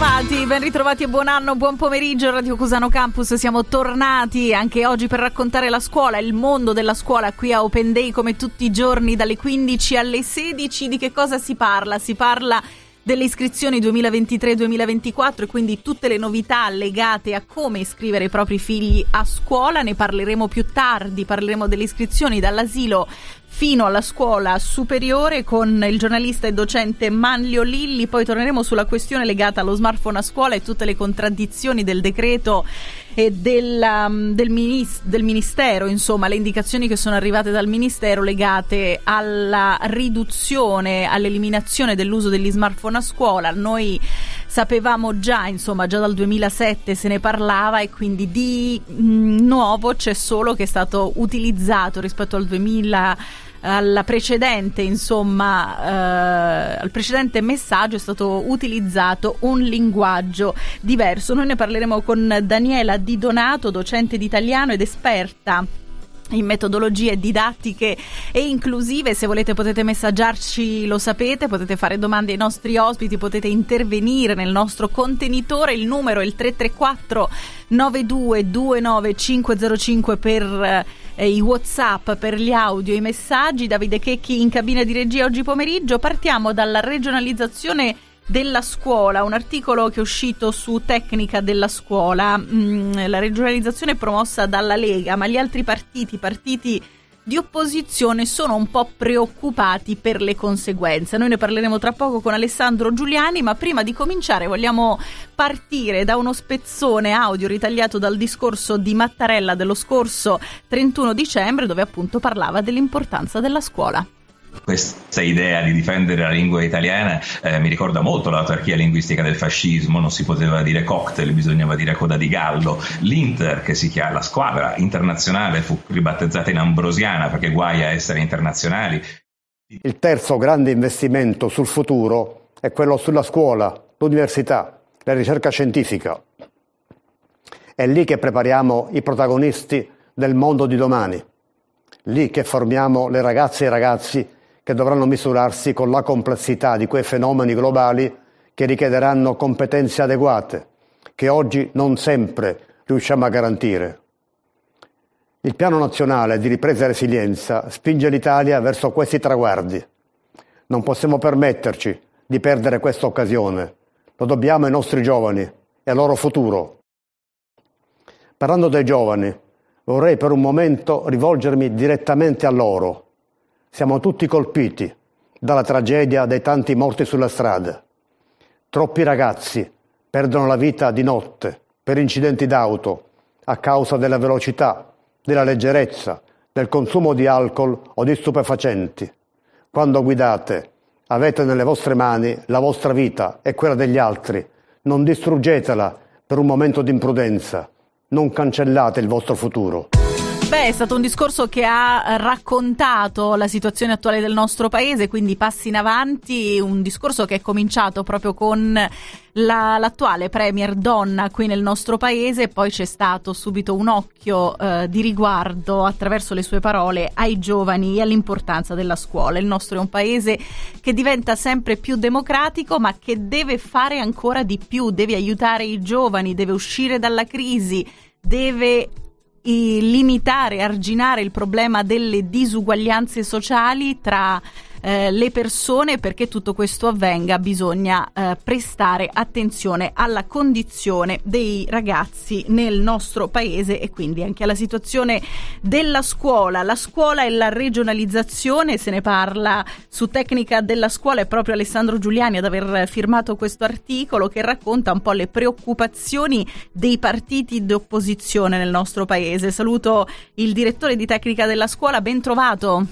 ben ritrovati e buon anno, buon pomeriggio Radio Cusano Campus. Siamo tornati anche oggi per raccontare la scuola, il mondo della scuola qui a Open Day come tutti i giorni dalle 15 alle 16. Di che cosa si parla? Si parla delle iscrizioni 2023-2024 e quindi tutte le novità legate a come iscrivere i propri figli a scuola. Ne parleremo più tardi, parleremo delle iscrizioni dall'asilo fino alla scuola superiore con il giornalista e docente Manlio Lilli. Poi torneremo sulla questione legata allo smartphone a scuola e tutte le contraddizioni del decreto e del ministero, insomma le indicazioni che sono arrivate dal ministero legate alla riduzione, all'eliminazione dell'uso degli smartphone a scuola. Noi sapevamo già dal 2007 se ne parlava e quindi di nuovo c'è solo che è stato utilizzato rispetto al 2000, al precedente al precedente messaggio è stato utilizzato un linguaggio diverso. Noi ne parleremo con Daniela Di Donato, docente di italiano ed esperta in metodologie didattiche e inclusive. Se volete potete messaggiarci, lo sapete, potete fare domande ai nostri ospiti, potete intervenire nel nostro contenitore. Il numero è il 334 9229 505 per i WhatsApp, per gli audio, i messaggi. Davide Checchi in cabina di regia oggi pomeriggio. Partiamo dalla regionalizzazione della scuola, un articolo che è uscito su Tecnica della Scuola, la regionalizzazione promossa dalla Lega, ma gli altri partiti di opposizione sono un po' preoccupati per le conseguenze. Noi ne parleremo tra poco con Alessandro Giuliani, ma prima di cominciare vogliamo partire da uno spezzone audio ritagliato dal discorso di Mattarella dello scorso 31 dicembre, dove appunto parlava dell'importanza della scuola. Questa idea di difendere la lingua italiana mi ricorda molto l'autarchia linguistica del fascismo. Non si poteva dire cocktail, bisognava dire coda di gallo. L'Inter, che si chiama la squadra internazionale, fu ribattezzata in Ambrosiana perché guai a essere internazionali. Il terzo grande investimento sul futuro è quello sulla scuola, l'università, la ricerca scientifica. È lì che prepariamo i protagonisti del mondo di domani, lì che formiamo le ragazze e i ragazzi che dovranno misurarsi con la complessità di quei fenomeni globali che richiederanno competenze adeguate, che oggi non sempre riusciamo a garantire. Il Piano Nazionale di Ripresa e Resilienza spinge l'Italia verso questi traguardi. Non possiamo permetterci di perdere questa occasione. Lo dobbiamo ai nostri giovani e al loro futuro. Parlando dei giovani, vorrei per un momento rivolgermi direttamente a loro. Siamo tutti colpiti dalla tragedia dei tanti morti sulla strada. Troppi ragazzi perdono la vita di notte per incidenti d'auto a causa della velocità, della leggerezza, del consumo di alcol o di stupefacenti. Quando guidate, avete nelle vostre mani la vostra vita e quella degli altri. Non distruggetela per un momento di imprudenza. Non cancellate il vostro futuro. È stato un discorso che ha raccontato la situazione attuale del nostro paese, quindi passi in avanti, un discorso che è cominciato proprio con l'attuale premier donna qui nel nostro paese, poi c'è stato subito un occhio di riguardo attraverso le sue parole ai giovani e all'importanza della scuola. Il nostro è un paese che diventa sempre più democratico, ma che deve fare ancora di più, deve aiutare i giovani, deve uscire dalla crisi, deve limitare, arginare il problema delle disuguaglianze sociali tra le persone. Perché tutto questo avvenga bisogna prestare attenzione alla condizione dei ragazzi nel nostro paese e quindi anche alla situazione della scuola. La scuola e la regionalizzazione, se ne parla su Tecnica della Scuola, è proprio Alessandro Giuliani ad aver firmato questo articolo che racconta un po' le preoccupazioni dei partiti d'opposizione nel nostro paese. Saluto il direttore di Tecnica della Scuola, ben trovato.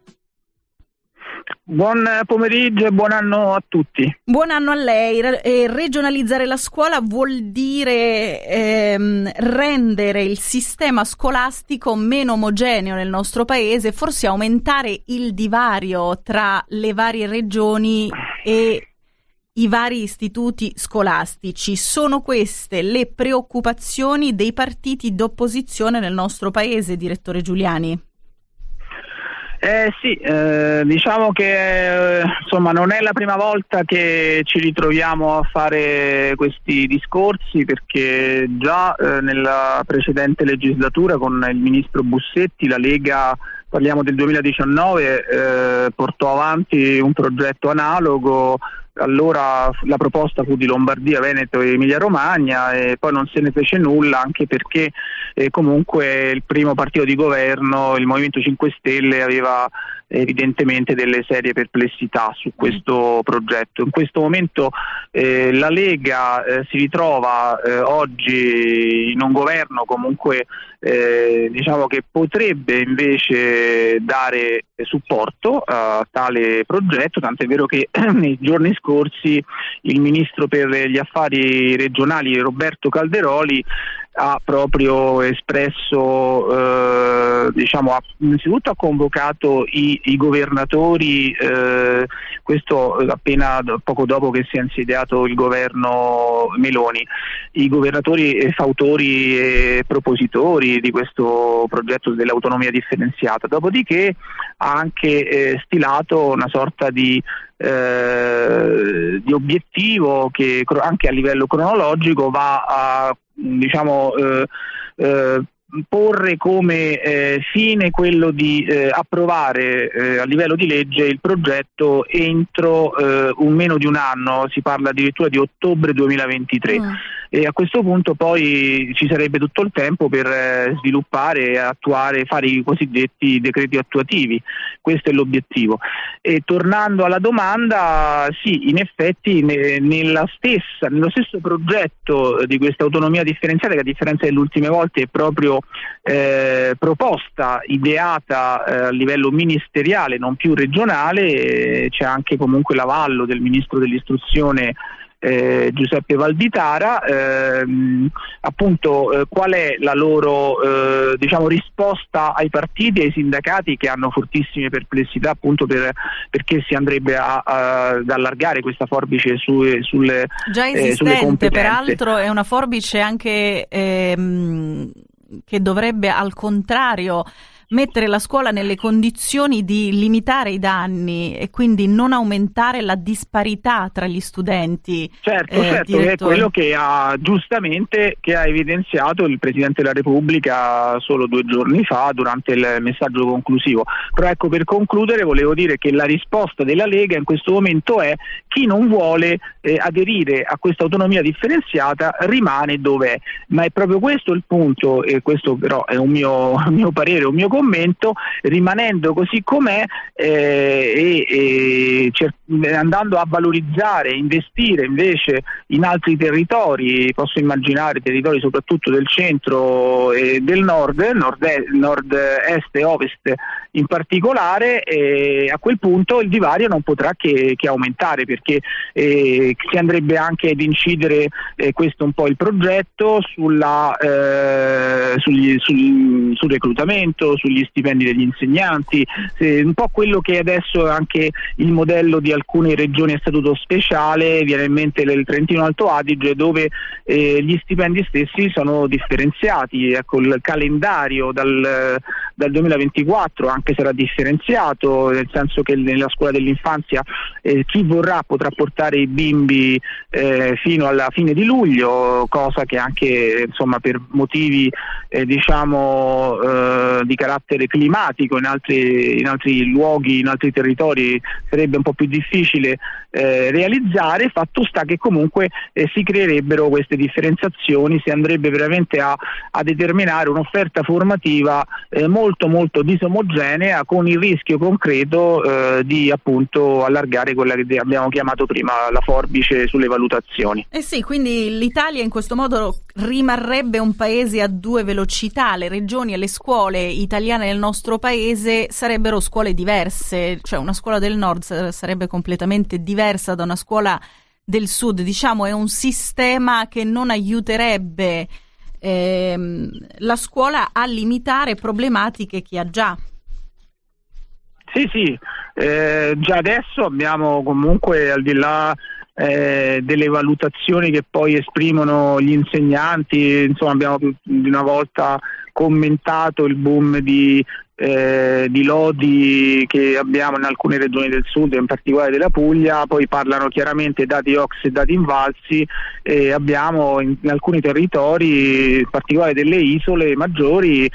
Buon pomeriggio e buon anno a tutti. Buon anno a lei. Regionalizzare la scuola vuol dire rendere il sistema scolastico meno omogeneo nel nostro paese, forse aumentare il divario tra le varie regioni e i vari istituti scolastici. Sono queste le preoccupazioni dei partiti d'opposizione nel nostro paese, direttore Giuliani? Sì, diciamo che insomma non è la prima volta che ci ritroviamo a fare questi discorsi, perché già nella precedente legislatura con il ministro Bussetti la Lega, parliamo del 2019, portò avanti un progetto analogo. Allora la proposta fu di Lombardia, Veneto e Emilia Romagna, e poi non se ne fece nulla, anche perché comunque il primo partito di governo, il Movimento 5 Stelle, aveva evidentemente delle serie perplessità su questo progetto. In questo momento la Lega si ritrova oggi in un governo comunque diciamo che potrebbe invece dare supporto a tale progetto, tant'è vero che nei giorni scorsi il ministro per gli affari regionali Roberto Calderoli ha proprio espresso, innanzitutto ha convocato i governatori, questo appena poco dopo che si è insediato il governo Meloni, i governatori fautori e propositori di questo progetto dell'autonomia differenziata. Dopodiché ha anche stilato una sorta di obiettivo che anche a livello cronologico va a porre come fine quello di approvare a livello di legge il progetto entro meno di un anno, si parla addirittura di ottobre 2023. E a questo punto poi ci sarebbe tutto il tempo per sviluppare, attuare, fare i cosiddetti decreti attuativi. Questo è l'obiettivo. E tornando alla domanda, sì, in effetti nello stesso progetto di questa autonomia differenziata, che a differenza delle ultime volte è proprio proposta, ideata a livello ministeriale, non più regionale, c'è anche comunque l'avallo del ministro dell'istruzione Giuseppe Valditara. Qual è la loro risposta ai partiti e ai sindacati, che hanno fortissime perplessità appunto perché si andrebbe ad allargare questa forbice sulle già esistente, sulle competenze. Peraltro è una forbice anche che dovrebbe al contrario mettere la scuola nelle condizioni di limitare i danni e quindi non aumentare la disparità tra gli studenti. Certo, è quello che ha giustamente evidenziato il Presidente della Repubblica solo 2 giorni fa durante il messaggio conclusivo. Però ecco, per concludere volevo dire che la risposta della Lega in questo momento è: chi non vuole aderire a questa autonomia differenziata rimane dov'è. Ma è proprio questo il punto, e questo però è un mio parere, un mio commento, rimanendo così com'è andando a valorizzare, investire invece in altri territori. Posso immaginare territori soprattutto del centro e del nord-est e ovest in particolare, e a quel punto il divario non potrà che aumentare, perché si andrebbe anche ad incidere, questo è un po' il progetto, sul reclutamento, sugli stipendi degli insegnanti, un po' quello che adesso è anche il modello di alcune regioni a statuto speciale. Viene in mente il Trentino Alto Adige, dove gli stipendi stessi sono differenziati. Ecco, il calendario dal 2024 anche sarà differenziato, nel senso che nella scuola dell'infanzia chi vorrà potrà portare i bimbi fino alla fine di luglio, cosa che anche insomma per motivi di carattere climatico in altri luoghi, in altri territori sarebbe un po' più difficile realizzare. Fatto sta che comunque si creerebbero queste differenziazioni, si andrebbe veramente a determinare un'offerta formativa molto molto disomogenea, con il rischio concreto di appunto allargare quella che abbiamo chiamato prima la forbice sulle valutazioni. Sì, quindi l'Italia in questo modo rimarrebbe un paese a 2 velocità. Le regioni e le scuole italiane nel nostro paese sarebbero scuole diverse, cioè una scuola del nord sarebbe completamente diversa da una scuola del sud. Diciamo, è un sistema che non aiuterebbe la scuola a limitare problematiche che ha già. Sì, già adesso abbiamo comunque, al di là delle valutazioni che poi esprimono gli insegnanti, insomma abbiamo più di una volta commentato il boom di di lodi che abbiamo in alcune regioni del sud, in particolare della Puglia. Poi parlano chiaramente dati OCS e dati Invalsi, e abbiamo in alcuni territori, in particolare delle isole maggiori,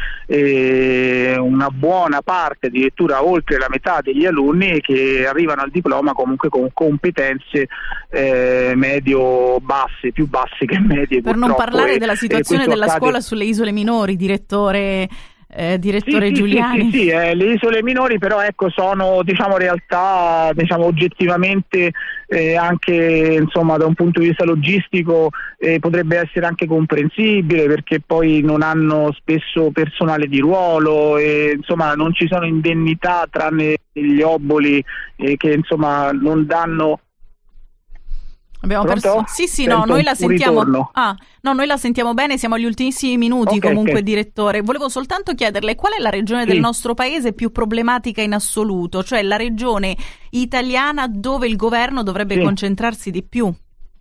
una buona parte, addirittura oltre la metà degli alunni che arrivano al diploma comunque con competenze medio-basse, più basse che medie. Per non parlare della situazione della scuola sulle isole minori, direttore Giuliani. Sì, le isole minori però sono realtà oggettivamente anche da un punto di vista logistico potrebbe essere anche comprensibile, perché poi non hanno spesso personale di ruolo e non ci sono indennità tranne gli obboli che non danno. Abbiamo perso. Sì, no, noi la sentiamo. Noi la sentiamo bene, siamo agli ultimissimi minuti comunque, direttore. Volevo soltanto chiederle qual è la regione del nostro paese più problematica in assoluto, cioè la regione italiana dove il governo dovrebbe concentrarsi di più.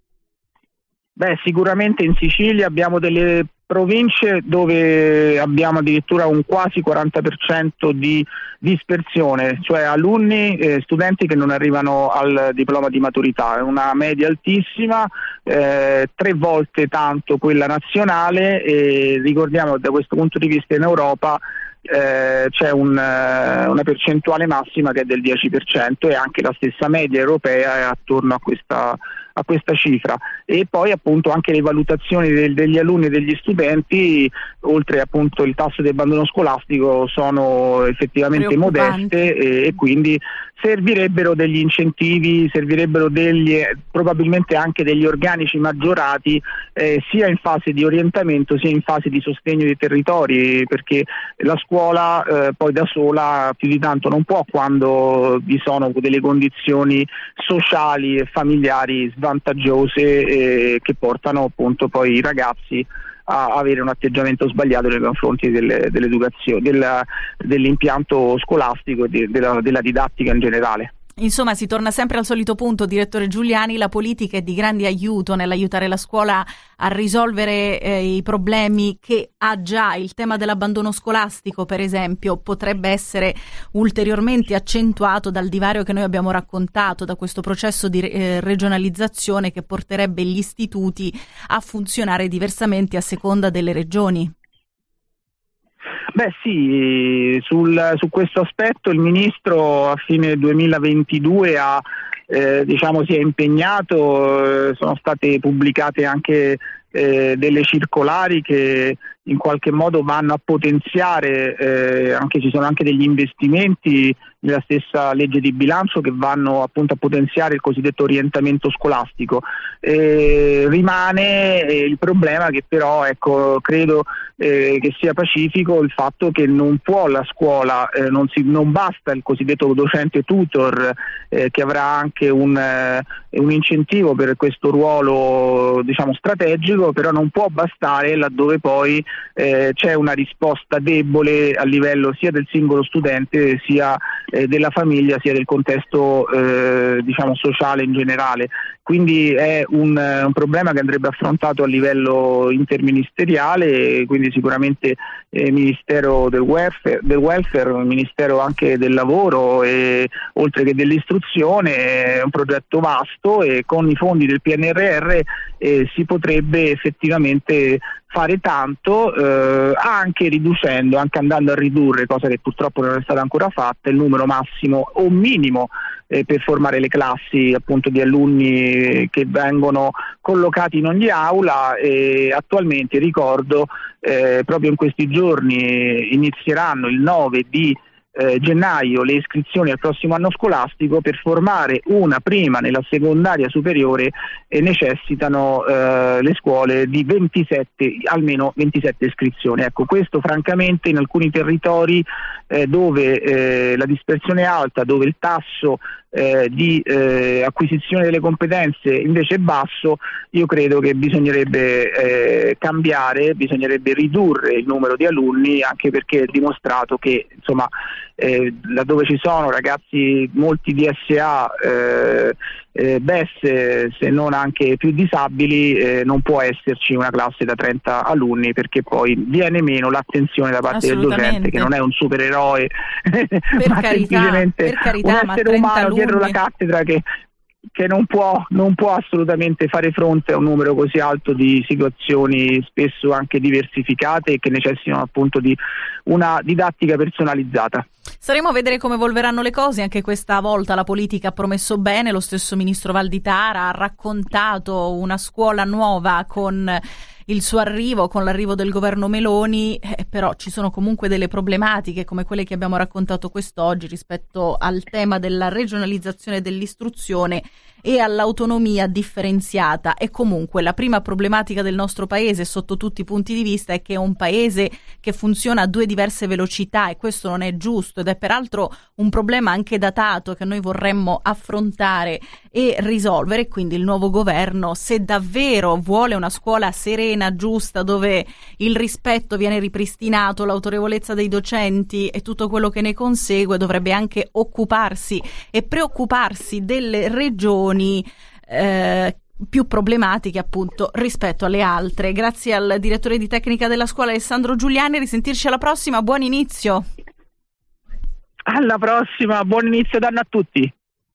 Sicuramente in Sicilia abbiamo delle province dove abbiamo addirittura un quasi 40% di dispersione, cioè alunni, studenti che non arrivano al diploma di maturità. È una media altissima, 3 volte tanto quella nazionale, e ricordiamo che da questo punto di vista in Europa c'è una percentuale massima che è del 10%, e anche la stessa media europea è attorno a questa cifra. E poi appunto anche le valutazioni degli alunni e degli studenti, oltre appunto il tasso di abbandono scolastico, sono effettivamente modeste, e quindi servirebbero degli incentivi, probabilmente anche degli organici maggiorati, sia in fase di orientamento sia in fase di sostegno dei territori, perché la scuola poi da sola più di tanto non può quando vi sono delle condizioni sociali e familiari svantaggiose che portano appunto poi i ragazzi a avere un atteggiamento sbagliato nei confronti dell'educazione, dell'impianto scolastico e della didattica in generale. Insomma, si torna sempre al solito punto, direttore Giuliani: la politica è di grande aiuto nell'aiutare la scuola a risolvere i problemi che ha già. Il tema dell'abbandono scolastico, per esempio, potrebbe essere ulteriormente accentuato dal divario che noi abbiamo raccontato, da questo processo di regionalizzazione che porterebbe gli istituti a funzionare diversamente a seconda delle regioni. Su questo aspetto il Ministro a fine 2022 si è impegnato, sono state pubblicate anche delle circolari che in qualche modo vanno a potenziare, ci sono anche degli investimenti nella stessa legge di bilancio che vanno appunto a potenziare il cosiddetto orientamento scolastico. Rimane il problema che però credo che sia pacifico il fatto che non può la scuola, non basta il cosiddetto docente tutor che avrà anche un incentivo per questo ruolo strategico, però non può bastare laddove poi c'è una risposta debole a livello sia del singolo studente sia della famiglia sia del contesto sociale in generale. Quindi è un problema che andrebbe affrontato a livello interministeriale, quindi sicuramente Ministero del welfare, Ministero anche del lavoro e oltre che dell'istruzione. È un progetto vasto e con i fondi del PNRR si potrebbe effettivamente fare tanto, anche andando a ridurre, cosa che purtroppo non è stata ancora fatta, il numero massimo o minimo per formare le classi appunto di alunni che vengono collocati in ogni aula. E attualmente ricordo proprio in questi giorni inizieranno il 9 di gennaio le iscrizioni al prossimo anno scolastico. Per formare una prima nella secondaria superiore necessitano le scuole di almeno 27 iscrizioni. Questo francamente in alcuni territori dove la dispersione è alta, dove il tasso di acquisizione delle competenze invece è basso, io credo che bisognerebbe bisognerebbe ridurre il numero di alunni, anche perché è dimostrato che laddove ci sono ragazzi molti DSA, BES, se non anche più disabili, non può esserci una classe da 30 alunni, perché poi viene meno l'attenzione da parte del docente, che non è un supereroe, ma semplicemente un essere umano dietro la cattedra che non può assolutamente fare fronte a un numero così alto di situazioni spesso anche diversificate e che necessitano appunto di una didattica personalizzata. Staremo a vedere come evolveranno le cose. Anche questa volta la politica ha promesso bene. Lo stesso ministro Valditara ha raccontato una scuola nuova con il suo arrivo, con l'arrivo del governo Meloni, però ci sono comunque delle problematiche come quelle che abbiamo raccontato quest'oggi rispetto al tema della regionalizzazione dell'istruzione e all'autonomia differenziata. E comunque la prima problematica del nostro paese sotto tutti i punti di vista è che è un paese che funziona a due diverse velocità, e questo non è giusto, ed è peraltro un problema anche datato che noi vorremmo affrontare e risolvere. Quindi il nuovo governo, se davvero vuole una scuola serena, giusta, dove il rispetto viene ripristinato, l'autorevolezza dei docenti e tutto quello che ne consegue, dovrebbe anche occuparsi e preoccuparsi delle regioni più problematiche appunto rispetto alle altre. Grazie al direttore di tecnica della scuola Alessandro Giuliani, risentirci alla prossima, buon inizio. Alla prossima, buon inizio d'anno a tutti.